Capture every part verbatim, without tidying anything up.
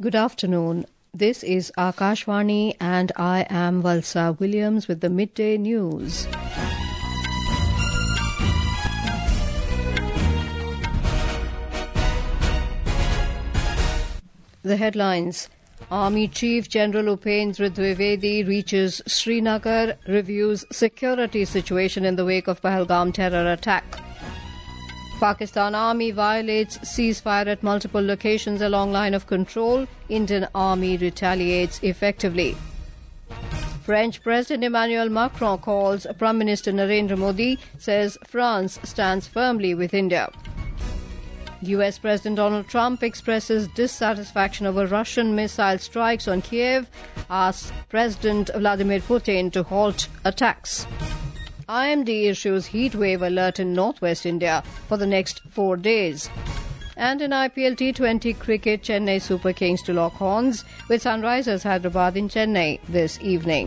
Good afternoon. This is Akashvani and I am Valsa Williams with the midday news. The headlines. Army Chief General Upendra Dwivedi reaches Srinagar, reviews security situation in the wake of Pahalgam terror attack. Pakistan Army violates ceasefire at multiple locations along line of control. Indian Army retaliates effectively. French President Emmanuel Macron calls Prime Minister Narendra Modi, says France stands firmly with India. U S President Donald Trump expresses dissatisfaction over Russian missile strikes on Kiev, asks President Vladimir Putin to halt attacks. I M D issues heatwave alert in northwest India for the next four days. And in I P L T twenty cricket, Chennai Super Kings to lock horns with Sunrisers Hyderabad in Chennai this evening.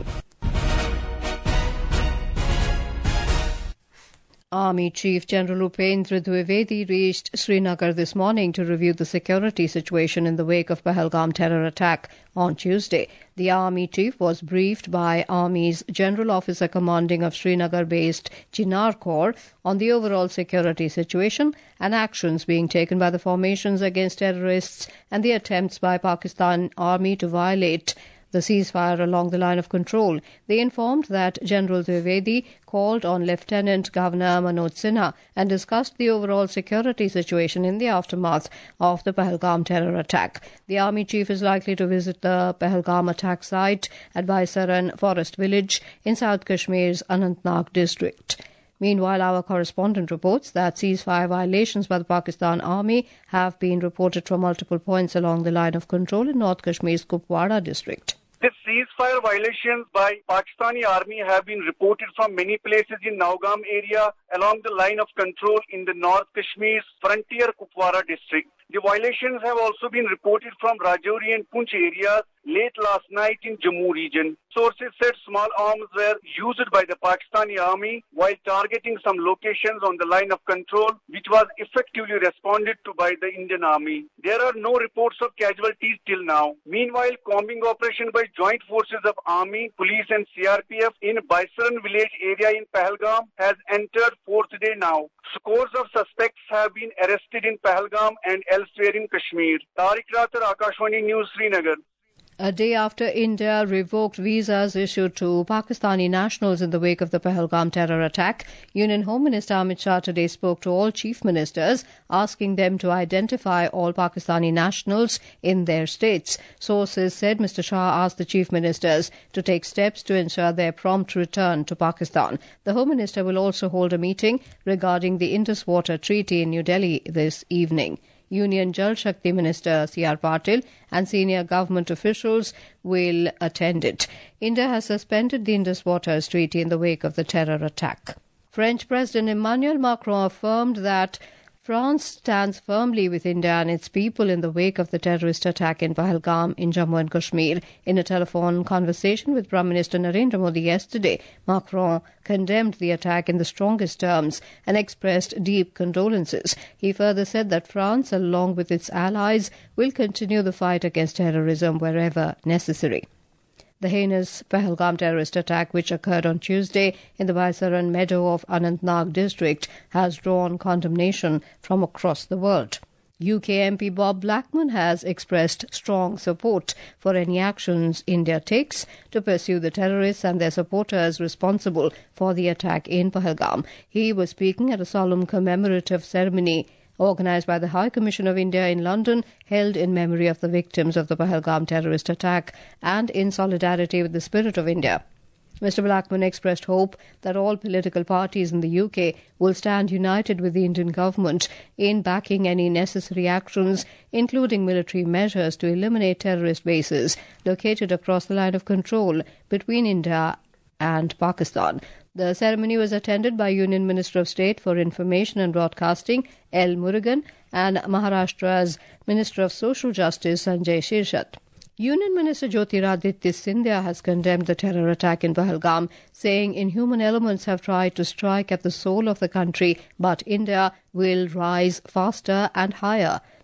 Army Chief General Upendra Dwivedi reached Srinagar this morning to review the security situation in the wake of Pahalgam terror attack on Tuesday. The Army Chief was briefed by Army's General Officer Commanding of Srinagar-based Chinar Corps on the overall security situation and actions being taken by the formations against terrorists and the attempts by Pakistan Army to violate the ceasefire along the line of control. They informed that General Dwivedi called on Lieutenant Governor Manoj Sinha and discussed the overall security situation in the aftermath of the Pahalgam terror attack. The Army Chief is likely to visit the Pahalgam attack site at Baisaran Forest Village in South Kashmir's Anantnag district. Meanwhile, our correspondent reports that ceasefire violations by the Pakistan Army have been reported from multiple points along the line of control in North Kashmir's Kupwara district. The ceasefire violations by Pakistani Army have been reported from many places in Naugam area along the line of control in the North Kashmir's frontier Kupwara district. The violations have also been reported from Rajouri and Poonch areas late last night in Jammu region. Sources said small arms were used by the Pakistani Army while targeting some locations on the line of control, which was effectively responded to by the Indian Army. There are no reports of casualties till now. Meanwhile, combing operation by joint forces of Army, Police and C R P F in Baisaran village area in Pahalgam has entered fourth day now. Scores of suspects have been arrested in Pahalgam and elsewhere in Kashmir. Tariq Rathar, Akashvani News, Srinagar. A day after India revoked visas issued to Pakistani nationals in the wake of the Pahalgam terror attack, Union Home Minister Amit Shah today spoke to all chief ministers, asking them to identify all Pakistani nationals in their states. Sources said Mister Shah asked the chief ministers to take steps to ensure their prompt return to Pakistan. The Home Minister will also hold a meeting regarding the Indus Water Treaty in New Delhi this evening. Union Jal Shakti Minister C R Patil and senior government officials will attend it. India has suspended the Indus Waters Treaty in the wake of the terror attack. French President Emmanuel Macron affirmed that France stands firmly with India and its people in the wake of the terrorist attack in Pahalgam in Jammu and Kashmir. In a telephone conversation with Prime Minister Narendra Modi yesterday, Macron condemned the attack in the strongest terms and expressed deep condolences. He further said that France, along with its allies, will continue the fight against terrorism wherever necessary. The heinous Pahalgam terrorist attack, which occurred on Tuesday in the Baisaran meadow of Anantnag district, has drawn condemnation from across the world. U K M P Bob Blackman has expressed strong support for any actions India takes to pursue the terrorists and their supporters responsible for the attack in Pahalgam. He was speaking at a solemn commemorative ceremony organised by the High Commission of India in London, held in memory of the victims of the Pahalgam terrorist attack and in solidarity with the spirit of India. Mister Blackman expressed hope that all political parties in the U K will stand united with the Indian government in backing any necessary actions, including military measures to eliminate terrorist bases located across the line of control between India and Pakistan. The ceremony was attended by Union Minister of State for Information and Broadcasting, L. Murugan, and Maharashtra's Minister of Social Justice, Sanjay Shirshat. Union Minister Jyotiraditya Scindia has condemned the terror attack in Pahalgam, saying inhuman elements have tried to strike at the soul of the country, but India will rise faster and higher.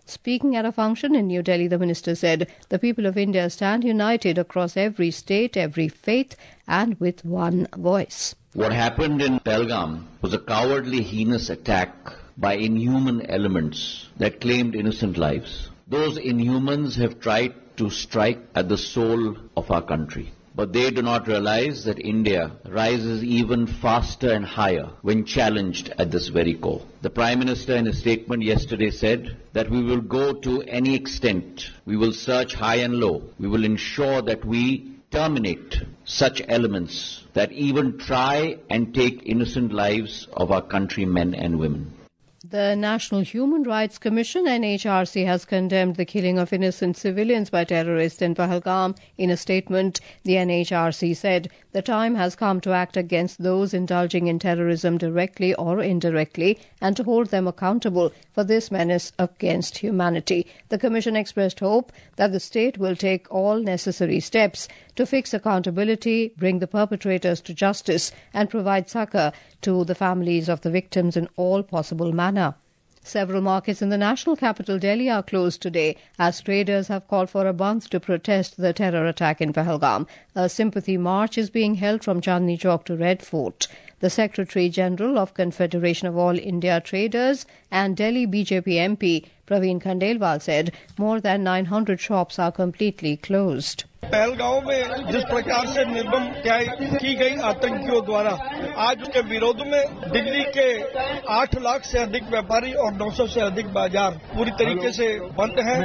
Speaking at a function in New Delhi, the minister said the people of India stand united across every state, every faith, and with one voice. What happened in Pahalgam was a cowardly, heinous attack by inhuman elements that claimed innocent lives. Those inhumans have tried to strike at the soul of our country. But they do not realize that India rises even faster and higher when challenged at this very core. The Prime Minister in a statement yesterday said that we will go to any extent, we will search high and low, we will ensure that we terminate such elements that even try and take innocent lives of our countrymen and women. The National Human Rights Commission, N H R C, has condemned the killing of innocent civilians by terrorists in Pahalgam. In a statement, the N H R C said the time has come to act against those indulging in terrorism directly or indirectly and to hold them accountable for this menace against humanity. The Commission expressed hope that the state will take all necessary steps to fix accountability, bring the perpetrators to justice, and provide succour to the families of the victims in all possible manner. Several markets in the national capital Delhi are closed today as traders have called for a bandh to protest the terror attack in Pahalgam. A sympathy march is being held from Chandni Chowk to Red Fort. The Secretary General of Confederation of All India Traders and Delhi B J P M P Praveen Khandelwal said more than nine hundred shops are completely closed. Pahalgam में जिस प्रकार से निर्मम की गई आतंकियों द्वारा आज उसके विरोध में दिल्ली के आठ लाख से अधिक व्यापारी और नौ सौ से अधिक बाजार पूरी तरीके से बंद हैं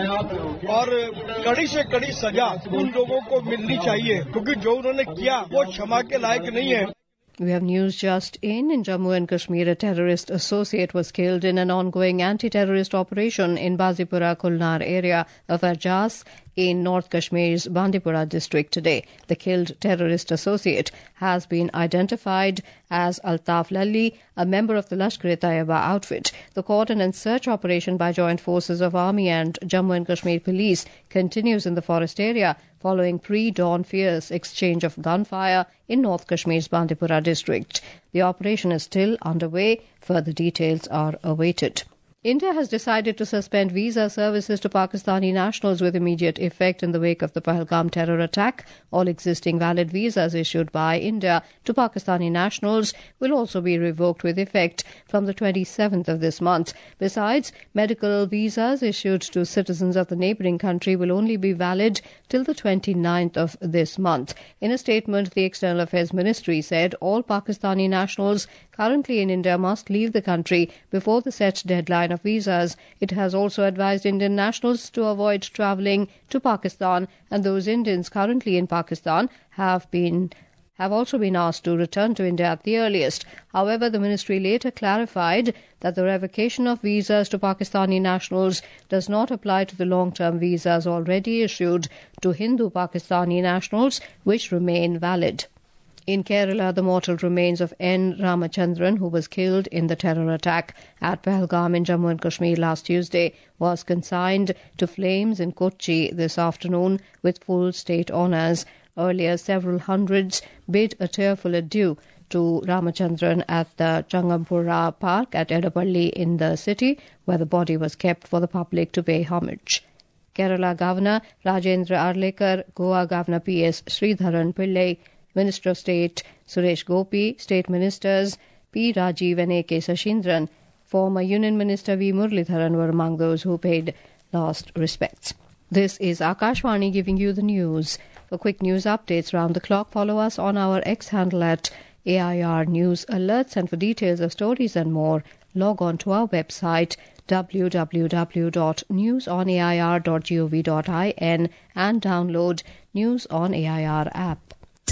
और कड़ी से कड़ी सजा उन लोगों को मिलनी चाहिए क्योंकि जो उन्होंने किया वो क्षमा के लायक नहीं है. We have news just in. In Jammu and Kashmir, a terrorist associate was killed in an ongoing anti-terrorist operation in Bazipura Kulnar area of Arjas in North Kashmir's Bandipora district today. The killed terrorist associate has been identified as Altaf Lalli, a member of the Lashkar-e-Taiba outfit. The cordon and search operation by joint forces of Army and Jammu and Kashmir Police continues in the forest area following pre-dawn fierce exchange of gunfire in North Kashmir's Bandipora district. The operation is still underway. Further details are awaited. India has decided to suspend visa services to Pakistani nationals with immediate effect in the wake of the Pahalgam terror attack. All existing valid visas issued by India to Pakistani nationals will also be revoked with effect from the twenty-seventh of this month. Besides, medical visas issued to citizens of the neighbouring country will only be valid till the twenty-ninth of this month. In a statement, the External Affairs Ministry said all Pakistani nationals currently in India must leave the country before the set deadline of visas. It has also advised Indian nationals to avoid travelling to Pakistan, and those Indians currently in Pakistan have been have also been asked to return to India at the earliest. However, the ministry later clarified that the revocation of visas to Pakistani nationals does not apply to the long-term visas already issued to Hindu Pakistani nationals, which remain valid. In Kerala, the mortal remains of N. Ramachandran, who was killed in the terror attack at Pahalgam in Jammu and Kashmir last Tuesday, was consigned to flames in Kochi this afternoon with full state honours. Earlier, several hundreds bid a tearful adieu to Ramachandran at the Changampura Park at Edapalli in the city, where the body was kept for the public to pay homage. Kerala Governor Rajendra Arlekar, Goa Governor P S Sridharan Pillai, Minister of State Suresh Gopi, State Ministers P. Rajiv and A K Sashindran, former Union Minister V. Muralidharan were among those who paid last respects. This is Akashvani giving you the news. For quick news updates round the clock, follow us on our X handle at A I R News Alerts, and for details of stories and more, log on to our website w w w dot news on a i r dot gov dot in and download News on A I R app.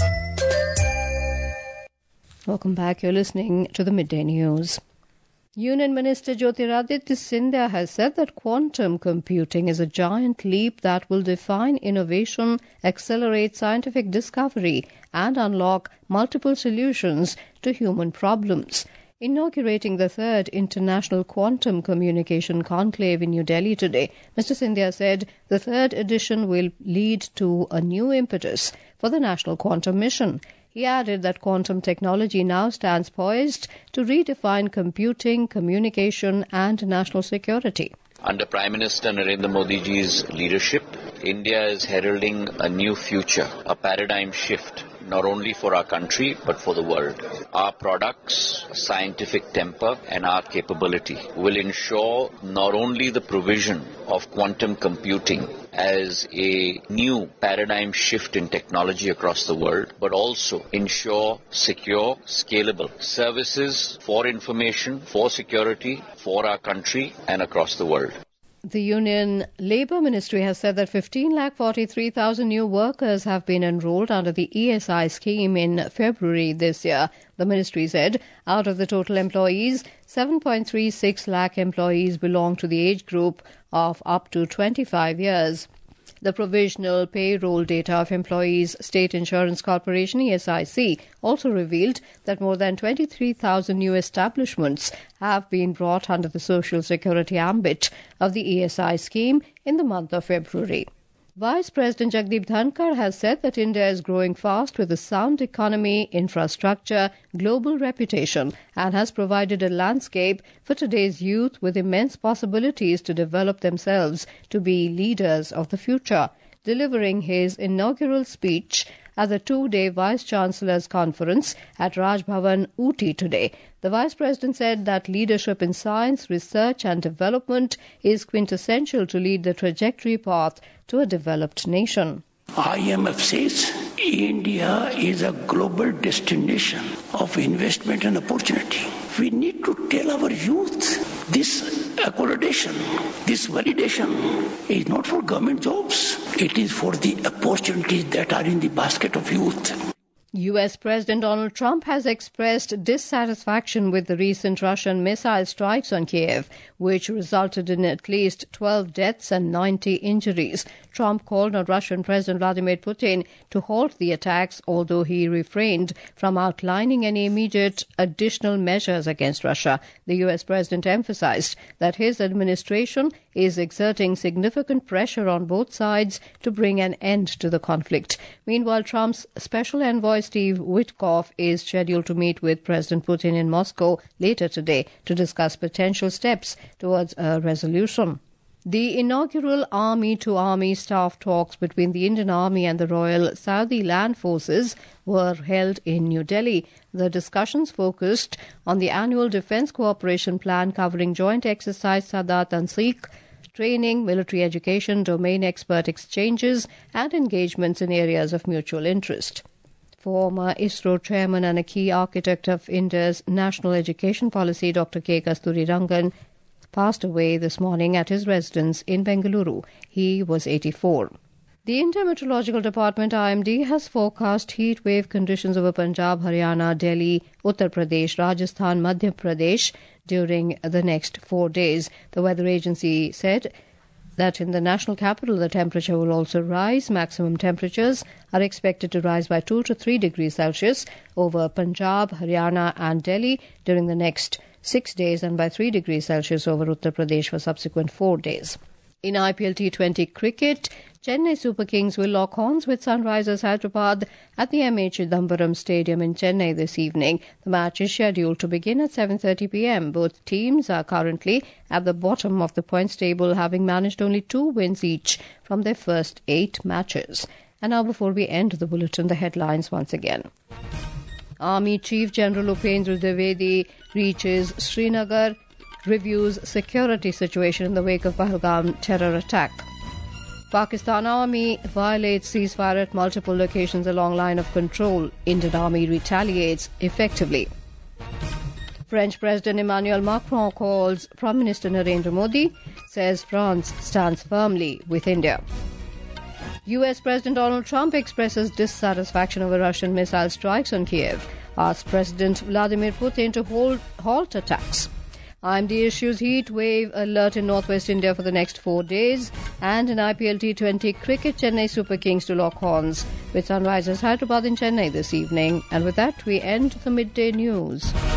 Welcome back. You're listening to the Midday News. Union Minister Jyotiraditya Scindia has said that quantum computing is a giant leap that will define innovation, accelerate scientific discovery, and unlock multiple solutions to human problems. Inaugurating the third International Quantum Communication Conclave in New Delhi today, Mister Scindia said the third edition will lead to a new impetus for the National Quantum Mission. He added that quantum technology now stands poised to redefine computing, communication, and national security. Under Prime Minister Narendra Modi ji's leadership, India is heralding a new future, a paradigm shift, not only for our country but for the world. Our products, scientific temper and our capability will ensure not only the provision of quantum computing as a new paradigm shift in technology across the world, but also ensure secure, scalable services for information, for security, for our country and across the world. The Union Labour Ministry has said that fifteen lakh forty-three thousand new workers have been enrolled under the E S I scheme in February this year. The ministry said out of the total employees, seven point three six lakh employees belong to the age group of up to twenty-five years. The provisional payroll data of Employees State Insurance Corporation E S I C also revealed that more than twenty-three thousand new establishments have been brought under the Social Security ambit of the E S I scheme in the month of February. Vice President Jagdeep Dhankar has said that India is growing fast with a sound economy, infrastructure, global reputation, and has provided a landscape for today's youth with immense possibilities to develop themselves to be leaders of the future. Delivering his inaugural speech at the two-day Vice-Chancellor's Conference at Raj Bhavan, Ooty today, the Vice President said that leadership in science, research and development is quintessential to lead the trajectory path to a developed nation. I M F says India is a global destination of investment and opportunity. We need to tell our youth this accreditation, this validation is not for government jobs. It is for the opportunities that are in the basket of youth. U S President Donald Trump has expressed dissatisfaction with the recent Russian missile strikes on Kiev, which resulted in at least twelve deaths and ninety injuries. Trump called on Russian President Vladimir Putin to halt the attacks, although he refrained from outlining any immediate additional measures against Russia. The U S President emphasized that his administration is exerting significant pressure on both sides to bring an end to the conflict. Meanwhile, Trump's special envoy Steve Witkoff is scheduled to meet with President Putin in Moscow later today to discuss potential steps towards a resolution. The inaugural Army-to-Army staff talks between the Indian Army and the Royal Saudi Land Forces were held in New Delhi. The discussions focused on the annual Defence Cooperation Plan covering joint exercise Sadat and Sikh, training, military education, domain expert exchanges and engagements in areas of mutual interest. Former ISRO chairman and a key architect of India's national education policy, Doctor K. Kasturirangan, passed away this morning at his residence in Bengaluru. He was eighty-four. The India Meteorological Department I M D has forecast heat wave conditions over Punjab, Haryana, Delhi, Uttar Pradesh, Rajasthan, Madhya Pradesh during the next four days. The weather agency said that in the national capital the temperature will also rise. Maximum temperatures are expected to rise by two to three degrees Celsius over Punjab, Haryana and Delhi during the next six days and by three degrees Celsius over Uttar Pradesh for subsequent four days. In I P L T twenty cricket, Chennai Super Kings will lock horns with Sunrisers Hyderabad at the M A Chidambaram Stadium in Chennai this evening. The match is scheduled to begin at seven thirty p m. Both teams are currently at the bottom of the points table, having managed only two wins each from their first eight matches. And now, before we end the bulletin, the headlines once again. Army Chief General Upendra Dwivedi reaches Srinagar, reviews security situation in the wake of Pahalgam terror attack. Pakistan Army violates ceasefire at multiple locations along line of control. Indian Army retaliates effectively. French President Emmanuel Macron calls Prime Minister Narendra Modi, says France stands firmly with India. U S President Donald Trump expresses dissatisfaction over Russian missile strikes on Kiev, asks President Vladimir Putin to hold, halt attacks. I M D issues heat wave alert in northwest India for the next four days. And in I P L T twenty cricket, Chennai Super Kings to lock horns with Sunrisers Hyderabad in Chennai this evening. And with that, we end the midday news.